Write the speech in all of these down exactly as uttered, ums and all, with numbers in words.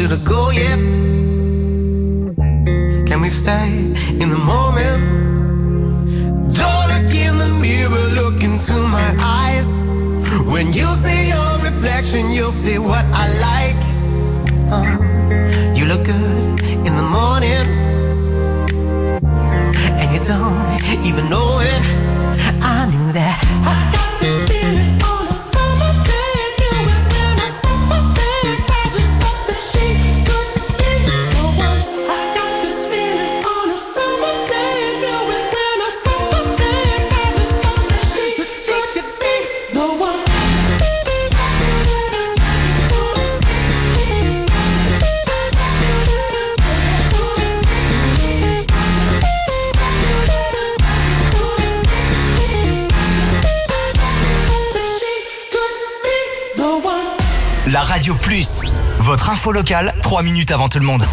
to go yet? Can we stay in the moment? Don't look in the mirror, look into my eyes. When you see your reflection, you'll see what I like. uh, You look good in the morning, and you don't even know it. I knew that. I got this feeling on a summer day. Knew it when I saw her face. I just thought that she could be the one. I got this feeling on a summer day. Knew it when I saw her face. I just thought that she, she could be the one. La Radio Plus, votre info locale, trois minutes avant tout le monde.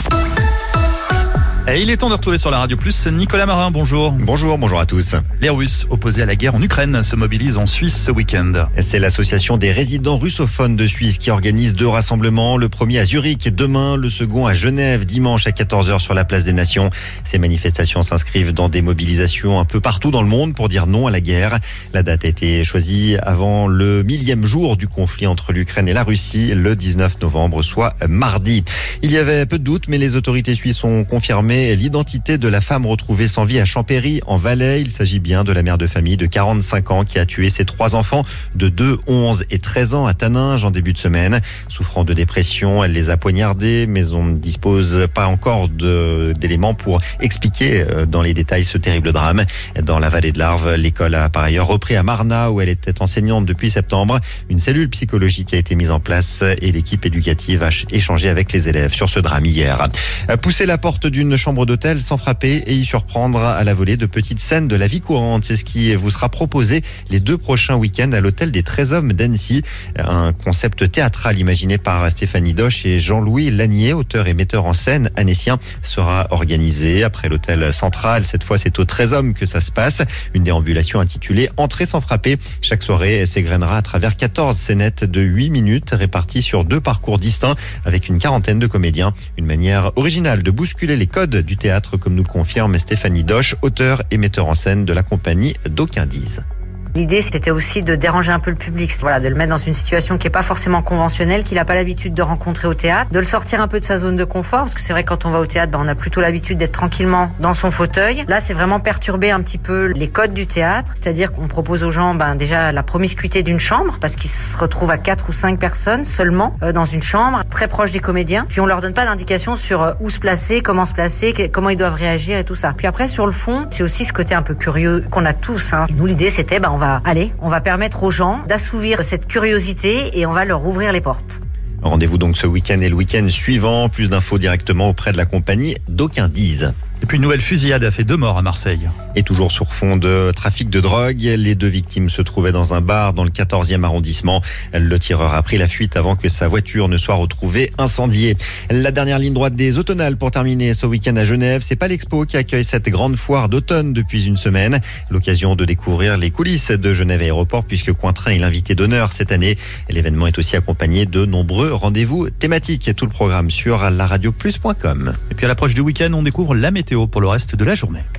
Et il est temps de retrouver sur la Radio Plus Nicolas Marin, bonjour. Bonjour, bonjour à tous. Les Russes opposés à la guerre en Ukraine se mobilisent en Suisse ce week-end. C'est l'association des résidents russophones de Suisse qui organise deux rassemblements. Le premier à Zurich demain, le second à Genève dimanche à quatorze heures sur la place des Nations. Ces manifestations s'inscrivent dans des mobilisations un peu partout dans le monde pour dire non à la guerre. La date a été choisie avant le millième jour du conflit entre l'Ukraine et la Russie, le dix-neuf novembre, soit mardi. Il y avait peu de doutes, mais les autorités suisses ont confirmé l'identité de la femme retrouvée sans vie à Champéry, en Valais. Il s'agit bien de la mère de famille de quarante-cinq ans qui a tué ses trois enfants de deux, onze et treize ans à Taninges en début de semaine. Souffrant de dépression, elle les a poignardés, mais on ne dispose pas encore de, d'éléments pour expliquer dans les détails ce terrible drame. Dans la vallée de l'Arve, l'école a par ailleurs repris à Marna, où elle était enseignante depuis septembre. Une cellule psychologique a été mise en place et l'équipe éducative a échangé avec les élèves sur ce drame hier. Pousser la porte d'une chambre d'hôtel sans frapper et y surprendre à la volée de petites scènes de la vie courante. C'est ce qui vous sera proposé les deux prochains week-ends à l'hôtel des treize hommes d'Annecy. Un concept théâtral imaginé par Stéphanie Doche et Jean-Louis Lanier, auteur et metteur en scène annécien, sera organisé après l'hôtel central. Cette fois, c'est aux treize hommes que ça se passe. Une déambulation intitulée Entrée sans frapper. Chaque soirée s'égrènera à travers quatorze scénettes de huit minutes réparties sur deux parcours distincts avec une quarantaine de comédiens. Une manière originale de bousculer les codes du théâtre, comme nous le confirme Stéphanie Doche, auteur et metteur en scène de la compagnie D'aucuns disent. L'idée, c'était aussi de déranger un peu le public, voilà, de le mettre dans une situation qui est pas forcément conventionnelle, qu'il a pas l'habitude de rencontrer au théâtre, de le sortir un peu de sa zone de confort, parce que c'est vrai que quand on va au théâtre, ben, on a plutôt l'habitude d'être tranquillement dans son fauteuil. Là, c'est vraiment perturber un petit peu les codes du théâtre, c'est-à-dire qu'on propose aux gens, ben, déjà la promiscuité d'une chambre, parce qu'ils se retrouvent à quatre ou cinq personnes seulement euh, dans une chambre, très proche des comédiens. Puis on leur donne pas d'indication sur euh, où se placer, comment se placer, que, comment ils doivent réagir et tout ça. Puis après, sur le fond, c'est aussi ce côté un peu curieux qu'on a tous. Hein. Et nous, l'idée, c'était, ben, on va aller, on va permettre aux gens d'assouvir cette curiosité et on va leur ouvrir les portes. Rendez-vous donc ce week-end et le week-end suivant. Plus d'infos directement auprès de la compagnie D'aucuns disent. Et puis une nouvelle fusillade a fait deux morts à Marseille. Et toujours sur fond de trafic de drogue, les deux victimes se trouvaient dans un bar dans le quatorzième arrondissement. Le tireur a pris la fuite avant que sa voiture ne soit retrouvée incendiée. La dernière ligne droite des automnales pour terminer ce week-end à Genève, c'est Palexpo qui accueille cette grande foire d'automne depuis une semaine. L'occasion de découvrir les coulisses de Genève Aéroport puisque Cointrin est l'invité d'honneur cette année. L'événement est aussi accompagné de nombreux rendez-vous thématiques. Tout le programme sur la radio plus point com. Et puis à l'approche du week-end, on découvre la météo pour le reste de la journée.